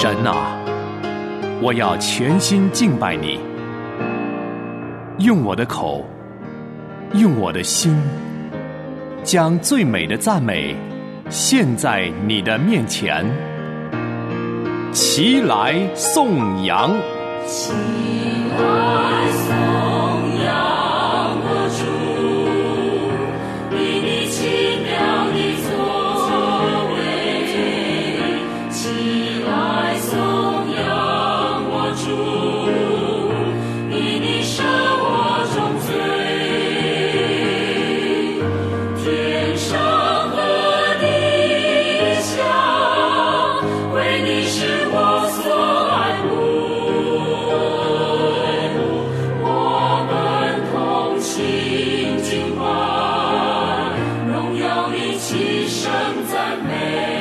神啊，我要全心敬拜你，用我的口，用我的心，将最美的赞美献在你的面前。齐来颂扬， 齐来颂扬我主，以你奇妙的作为。齐来颂扬我主，以你赦我重罪。天上和地下，为你是我所爱慕。我们同心敬拜，荣耀你齐声赞美。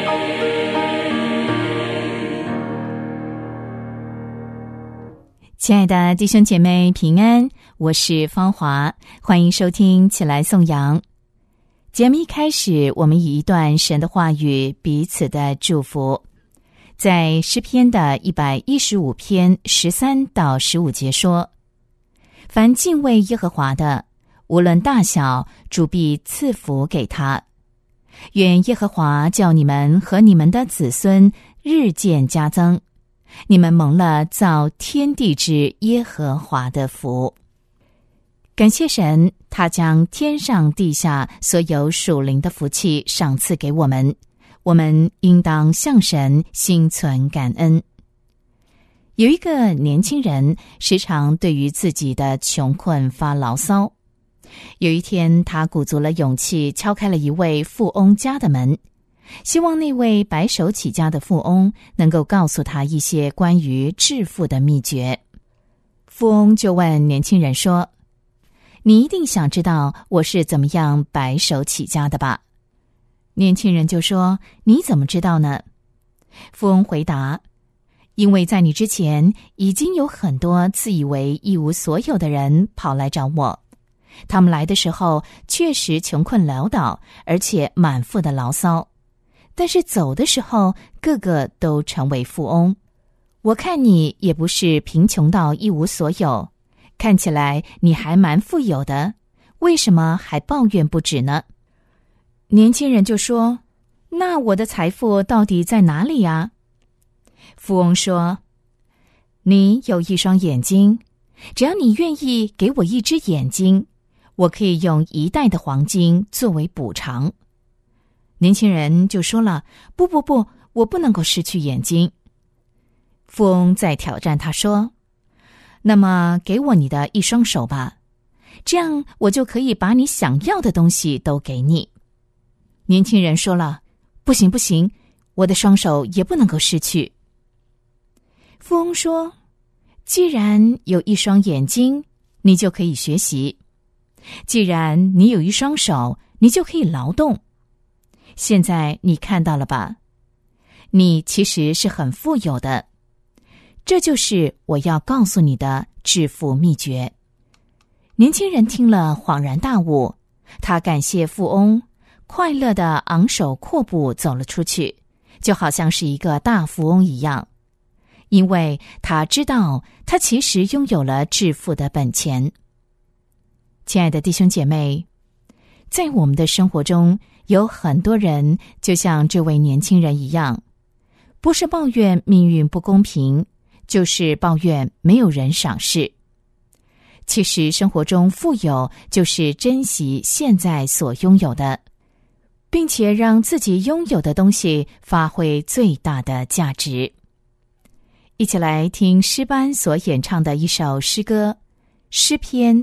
亲爱的弟兄姐妹平安，我是芳华，欢迎收听起来颂扬。节目一开始，我们以一段神的话语彼此的祝福。在诗篇的115篇13到15节说，凡敬畏耶和华的，无论大小，主必赐福给他。愿耶和华叫你们和你们的子孙日渐加增，你们蒙了造天地之耶和华的福。感谢神，他将天上地下所有属灵的福气赏赐给我们，我们应当向神心存感恩。有一个年轻人时常对于自己的穷困发牢骚。有一天，他鼓足了勇气敲开了一位富翁家的门，希望那位白手起家的富翁能够告诉他一些关于致富的秘诀。富翁就问年轻人说，你一定想知道我是怎么样白手起家的吧？年轻人就说，你怎么知道呢？富翁回答，因为在你之前已经有很多自以为一无所有的人跑来找我，他们来的时候确实穷困潦倒，而且满腹的牢骚，但是走的时候个个都成为富翁。我看你也不是贫穷到一无所有，看起来你还蛮富有的，为什么还抱怨不止呢？年轻人就说，那我的财富到底在哪里呀？富翁说，你有一双眼睛，只要你愿意给我一只眼睛，我可以用1袋的黄金作为补偿。年轻人就说了，不，我不能够失去眼睛。富翁再挑战他说，那么给我你的一双手吧，这样我就可以把你想要的东西都给你。年轻人说了，不行，我的双手也不能够失去。富翁说，既然有一双眼睛，你就可以学习；既然你有一双手，你就可以劳动。现在你看到了吧？你其实是很富有的，这就是我要告诉你的致富秘诀。年轻人听了恍然大悟，他感谢富翁，快乐地昂首阔步走了出去，就好像是一个大富翁一样，因为他知道他其实拥有了致富的本钱。亲爱的弟兄姐妹，在我们的生活中，有很多人就像这位年轻人一样，不是抱怨命运不公平，就是抱怨没有人赏识。其实生活中富有就是珍惜现在所拥有的，并且让自己拥有的东西发挥最大的价值。一起来听诗班所演唱的一首诗歌，诗篇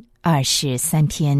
23篇。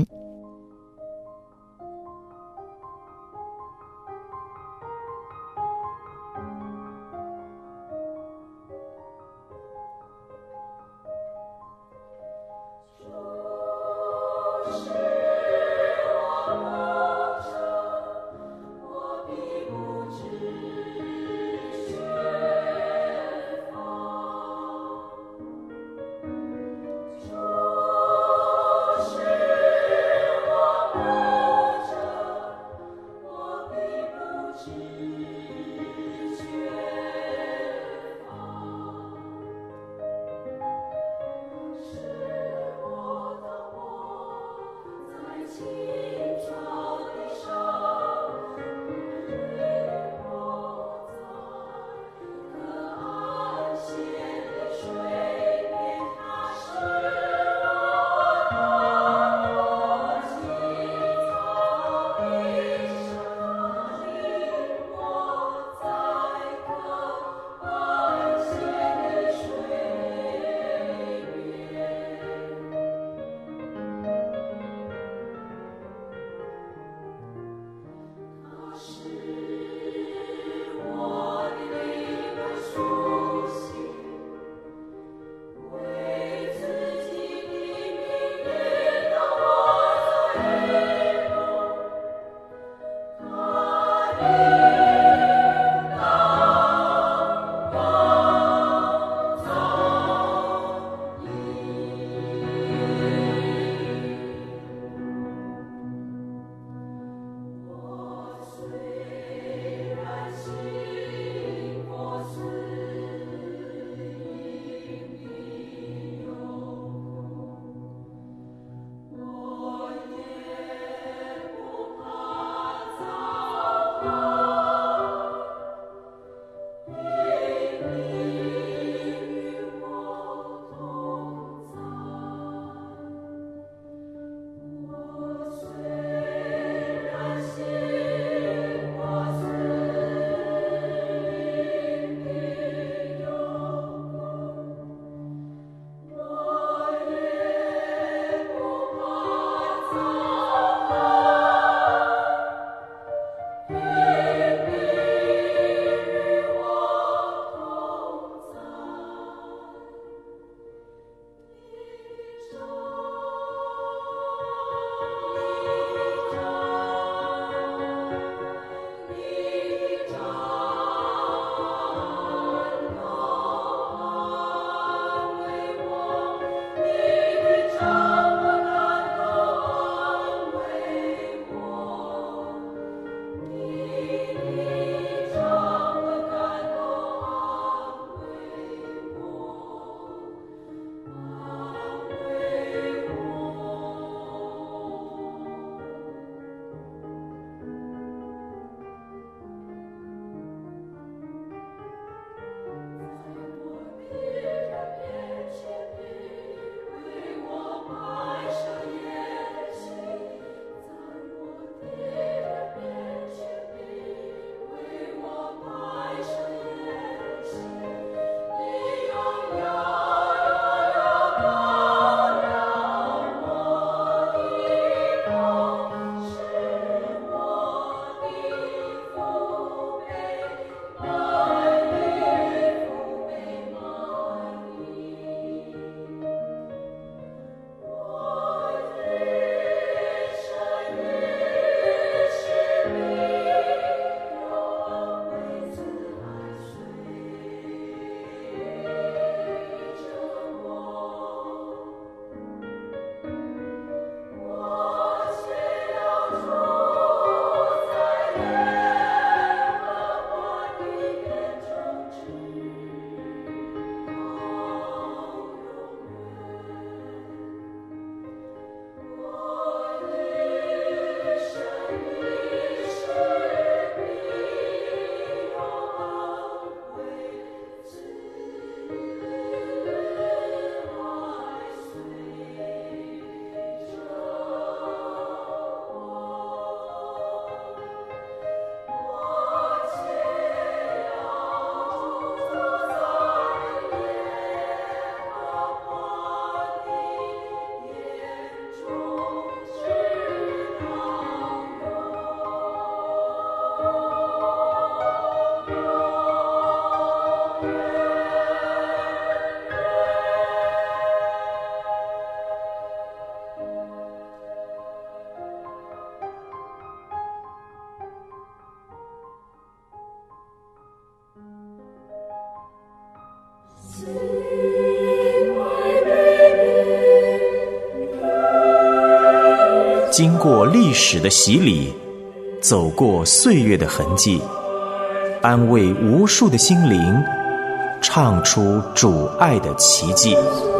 经过历史的洗礼，走过岁月的痕迹，安慰无数的心灵，唱出主爱的奇迹。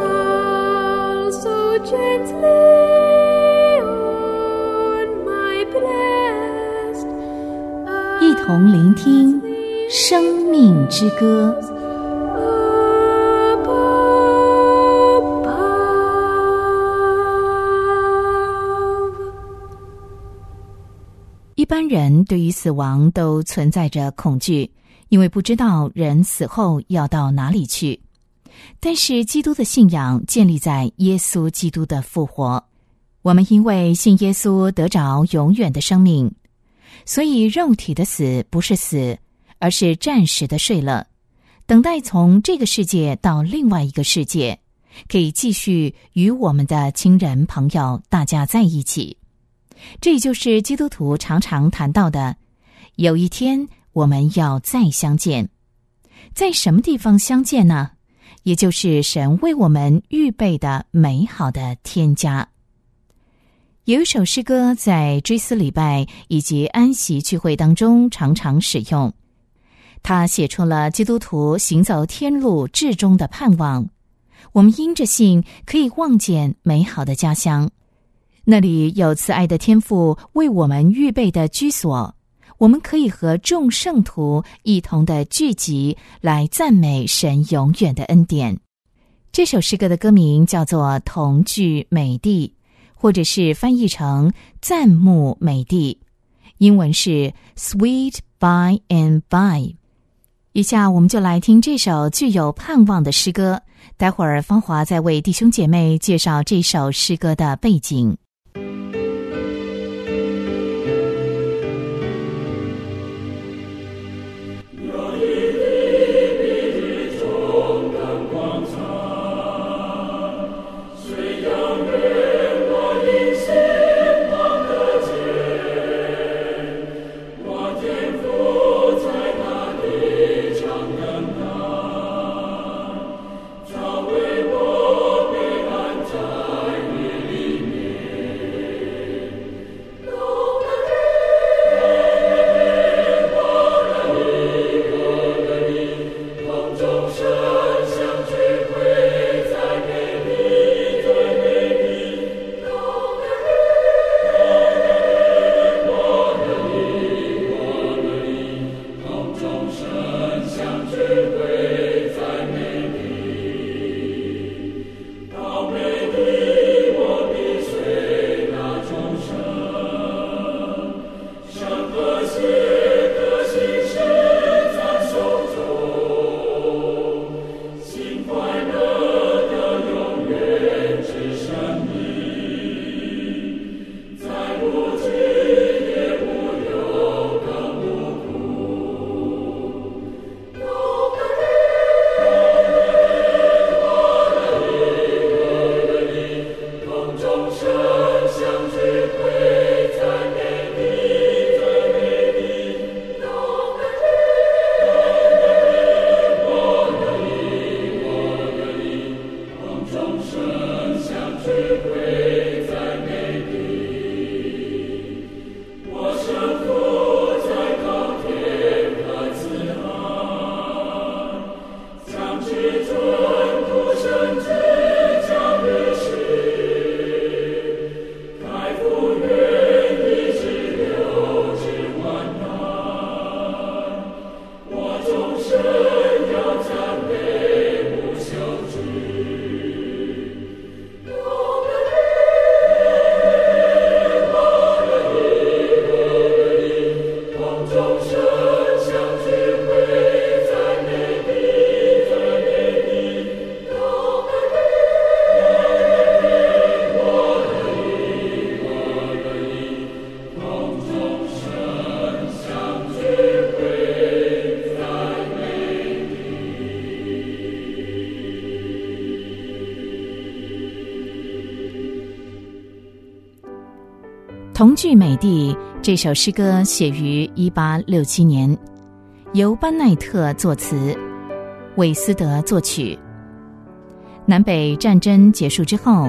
一同聆听生命之歌。一般人对于死亡都存在着恐惧，因为不知道人死后要到哪里去。但是基督的信仰建立在耶稣基督的复活，我们因为信耶稣得着永远的生命，所以肉体的死不是死，而是暂时的睡了，等待从这个世界到另外一个世界，可以继续与我们的亲人朋友大家在一起。这就是基督徒常常谈到的，有一天我们要再相见。在什么地方相见呢？也就是神为我们预备的美好的天家。有一首诗歌在追思礼拜以及安息聚会当中常常使用，它写出了基督徒行走天路至终的盼望。我们因着信可以望见美好的家乡，那里有慈爱的天父为我们预备的居所，我们可以和众圣徒一同的聚集来赞美神永远的恩典。这首诗歌的歌名叫做《同聚美地》，或者是翻译成赞慕美地，英文是 Sweet by and by。 以下我们就来听这首具有盼望的诗歌，待会儿芳华再为弟兄姐妹介绍这首诗歌的背景。同聚美地这首诗歌写于1867年，由班奈特作词，韦斯德作曲。南北战争结束之后，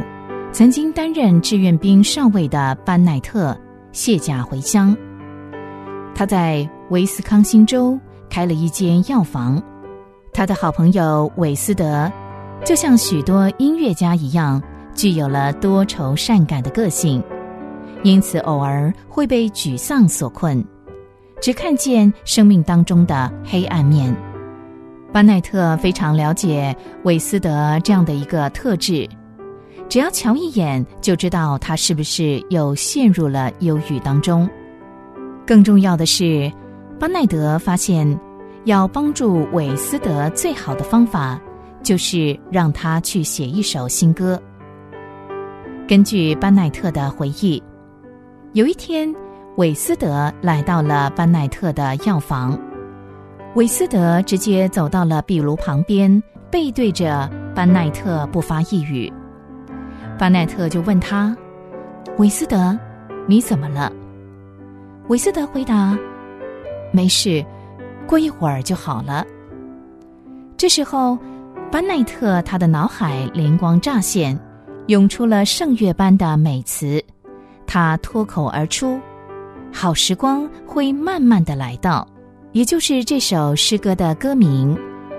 曾经担任志愿兵少尉的班奈特卸甲回乡。他在威斯康星州开了一间药房。他的好朋友韦斯德就像许多音乐家一样，具有了多愁善感的个性，因此偶尔会被沮丧所困，只看见生命当中的黑暗面。班奈特非常了解韦斯德这样的一个特质，只要瞧一眼就知道他是不是又陷入了忧郁当中。更重要的是，班奈德发现要帮助韦斯德最好的方法就是让他去写一首新歌。根据班奈特的回忆，有一天韦斯德来到了班奈特的药房，韦斯德直接走到了壁炉旁边，背对着班奈特不发一语。班奈特就问他：韦斯德，你怎么了？韦斯德回答：没事，过一会儿就好了。这时候班奈特他的脑海灵光乍现，涌出了圣乐般的美词，他脱口而出：好时光会慢慢的来到，也就是这首诗歌的歌名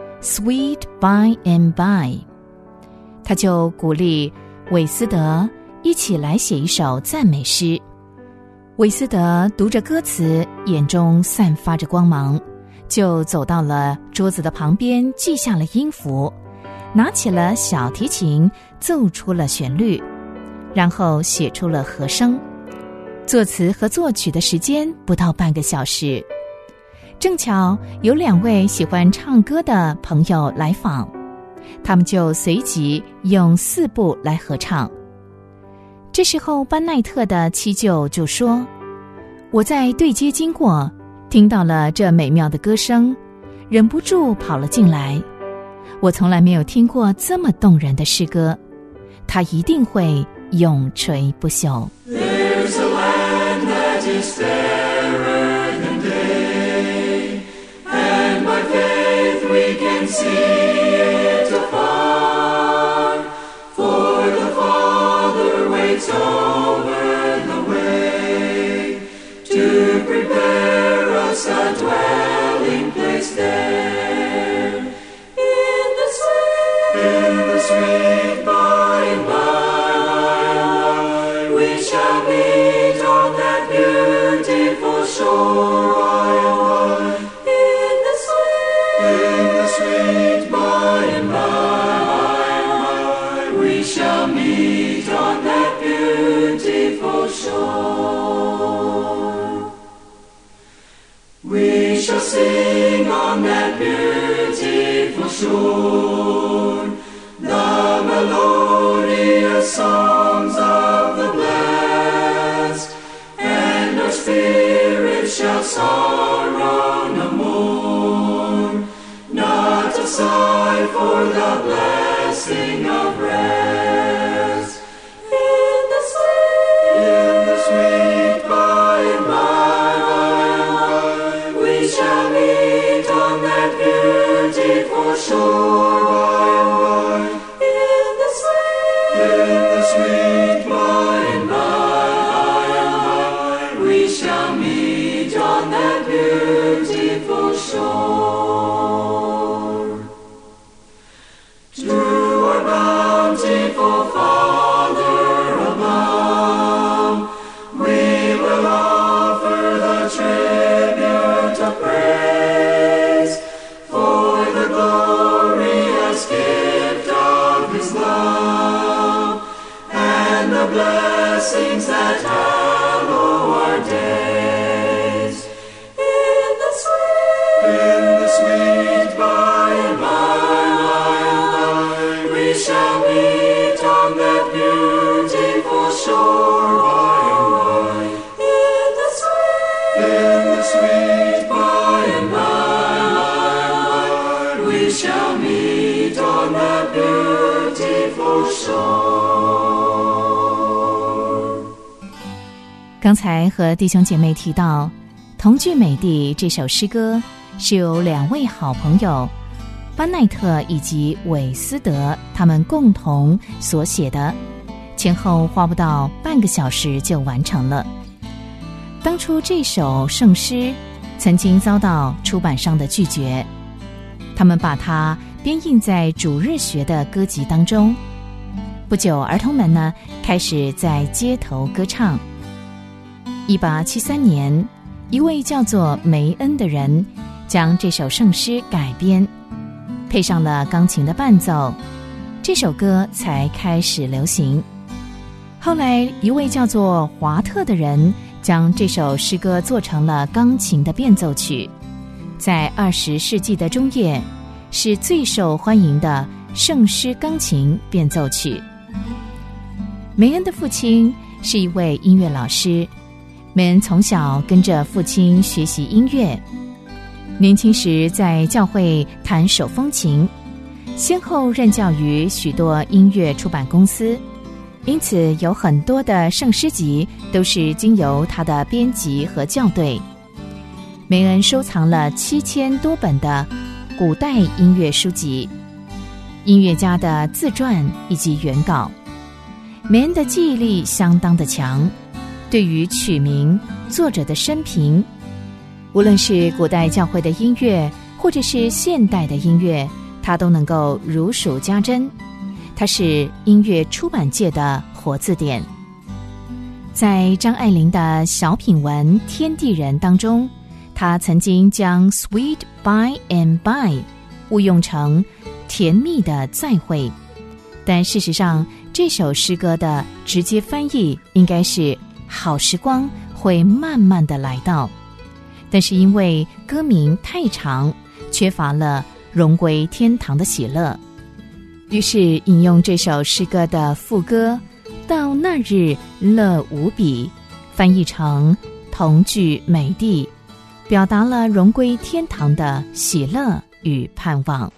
Sweet by and by。 他就鼓励韦斯德一起来写一首赞美诗。韦斯德读着歌词，眼中散发着光芒，就走到了桌子的旁边，记下了音符，拿起了小提琴，奏出了旋律，然后写出了和声。作词和作曲的时间不到半个小时。正巧有2位喜欢唱歌的朋友来访，他们就随即用4部来合唱。这时候班奈特的七舅就说：我在对街经过，听到了这美妙的歌声，忍不住跑了进来。我从来没有听过这么动人的诗歌，它一定会永垂不朽。 There's a land that is fairer than day, and by faith we can see it afar, for the Father waits over the way to prepare us a dwelling place there. In the sweet by and by, we shall meet on that beautiful shore. In the sweet by and by, we shall meet on that beautiful shore. We shall sing on that beautiful shore the melodious songs of the blessed, and our spirits shall sorrow no more, not a sigh for the blessing of rest. In the sweet by and by, we shall meet on that beautiful shore. In the sweet by and by, we shall meet on that beautiful shore. To our bountiful Father above, we will offer the tribute of praise for the glorious gift of His love, and the blessings that hallow our days. In the sweet by and by, we shall meet on that beautiful shore by and by. In the sweet by and by, we shall meet on that beautiful shore. 刚才和弟兄姐妹提到同聚美地这首诗歌是由2位好朋友班奈特以及韦斯德他们共同所写的， 前后花不到半个小时就完成了。当初这首圣诗曾经遭到出版商的拒绝，他们把它编印在主日学的歌集当中。不久，儿童们呢开始在街头歌唱。1873年，一位叫做梅恩的人将这首圣诗改编，配上了钢琴的伴奏，这首歌才开始流行。后来，一位叫做华特的人将这首诗歌做成了钢琴的变奏曲，在20世纪的中叶是最受欢迎的圣诗钢琴变奏曲。梅恩的父亲是一位音乐老师，梅恩从小跟着父亲学习音乐，年轻时在教会弹手风琴，先后任教于许多音乐出版公司，因此有很多的圣诗集都是经由他的编辑和校对。梅恩收藏了7000多本的古代音乐书籍、音乐家的自传以及原稿。梅恩的记忆力相当的强，对于曲名、作者的生平，无论是古代教会的音乐或者是现代的音乐，他都能够如数家珍。他是音乐出版界的活字典。在张爱玲的小品文《天地人》当中，他曾经将 Sweet by and by 误用成甜蜜的再会，但事实上这首诗歌的直接翻译应该是好时光会慢慢的来到，但是因为歌名太长，缺乏了荣归天堂的喜乐，于是引用这首诗歌的副歌到那日乐无比，翻译成同具美地，表达了荣归天堂的喜乐与盼望。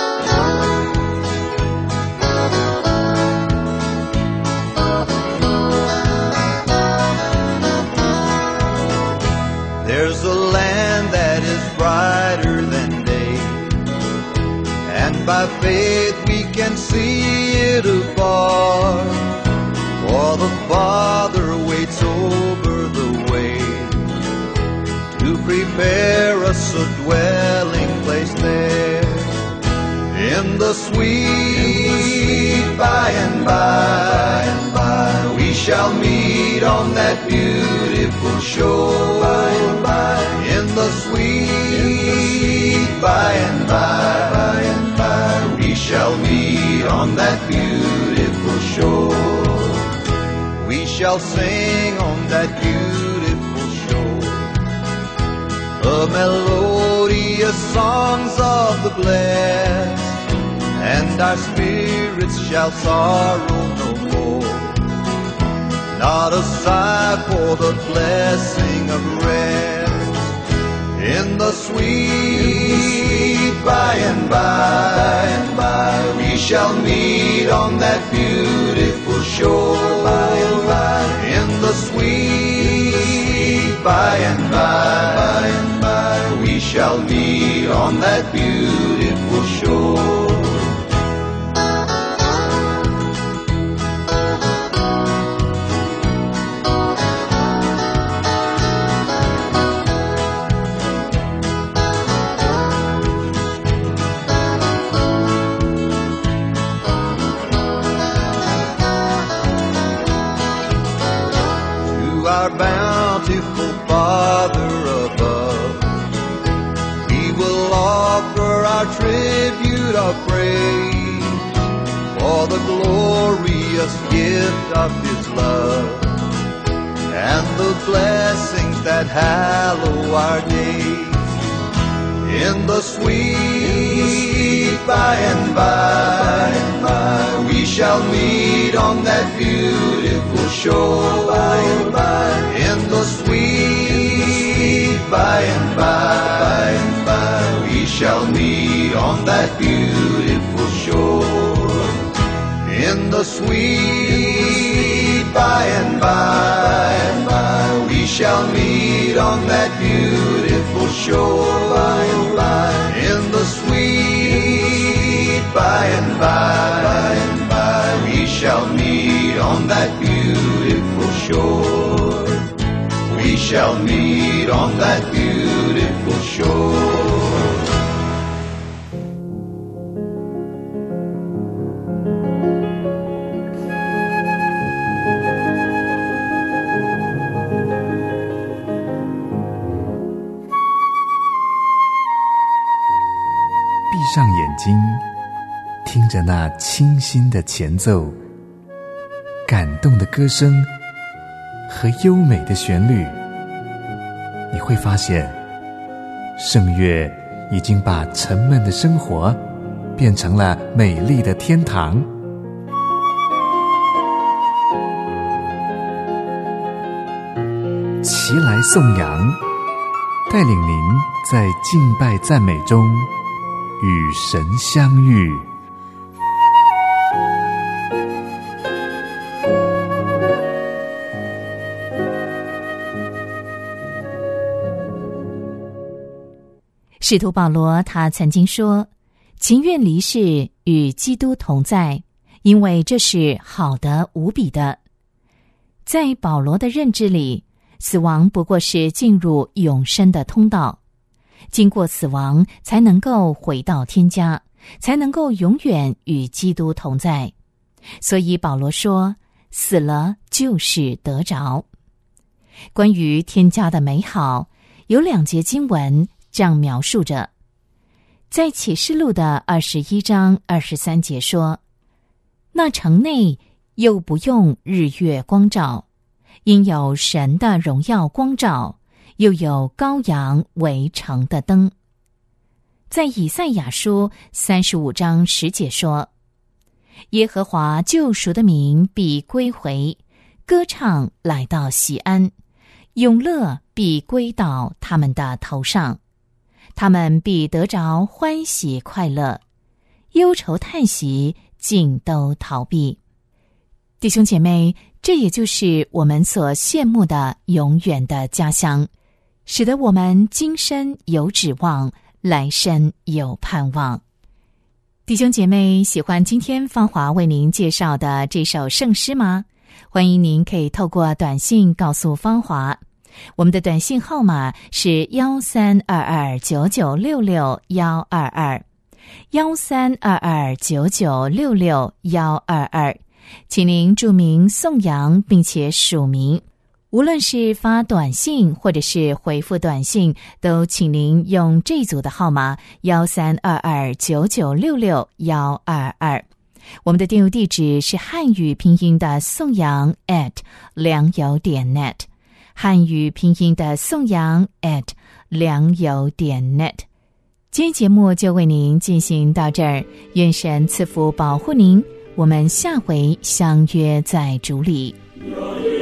There's a land that is brighter than day, and by faith we can see it afar, for the Father waits over the way to prepare us a dwelling place there. In the sweet by and by, we shall meet on that beautiful shore. In the sweet by and by, we shall meet on that beautiful shore. We shall sing on that beautiful shore the melodious songs of the blessed, and our spirits shall sorrow no more. Not a sigh for the blessing of rest. In the sweet by and by, we shall meet on that beautiful shore. In the sweet by and by, we shall meet on that beautiful shore. Our bountiful Father above, we will offer our tribute of praise for the glorious gift of His love and the blessings that hallow our days. In the sweet by and by, we shall meet on that beautiful shore. In the sweet by and by, we shall meet on that beautiful shore. In the sweet by and by, we shall meet on that beautiful shore. In the sweet by and by, we shall meet on that beautiful shore. We shall meet on that beautiful shore. 闭上眼睛，听着那清新的前奏，感动的歌声和优美的旋律，你会发现圣乐已经把沉闷的生活变成了美丽的天堂。齐来颂扬，带领您在敬拜赞美中与神相遇。 使徒保罗他曾经说，情愿离世与基督同在，因为这是好的无比的。在保罗的认知里，死亡不过是进入永生的通道，经过死亡才能够回到天家，才能够永远与基督同在。所以保罗说，死了就是得着。关于天家的美好，有2节经文这样描述着。在启示录的21章23节说，那城内又不用日月光照，因有神的荣耀光照，又有羔羊为城的灯。在以赛亚书35章10节说，耶和华救赎的民必归回，歌唱来到锡安，永乐必归到他们的头上，他们必得着欢喜快乐，忧愁叹息尽都逃避。弟兄姐妹，这也就是我们所羡慕的永远的家乡，使得我们今生有指望，来生有盼望。弟兄姐妹，喜欢今天芳华为您介绍的这首圣诗吗？欢迎您可以透过短信告诉芳华，我们的短信号码是1322996122，1322996122，请您注明颂扬并且署名。无论是发短信或者是回复短信，都请您用这组的号码1322996122。我们的电邮地址是汉语拼音的颂扬良友.net， 汉语拼音的颂扬良友.net。今天节目就为您进行到这儿，愿神赐福保护您，我们下回相约在主里。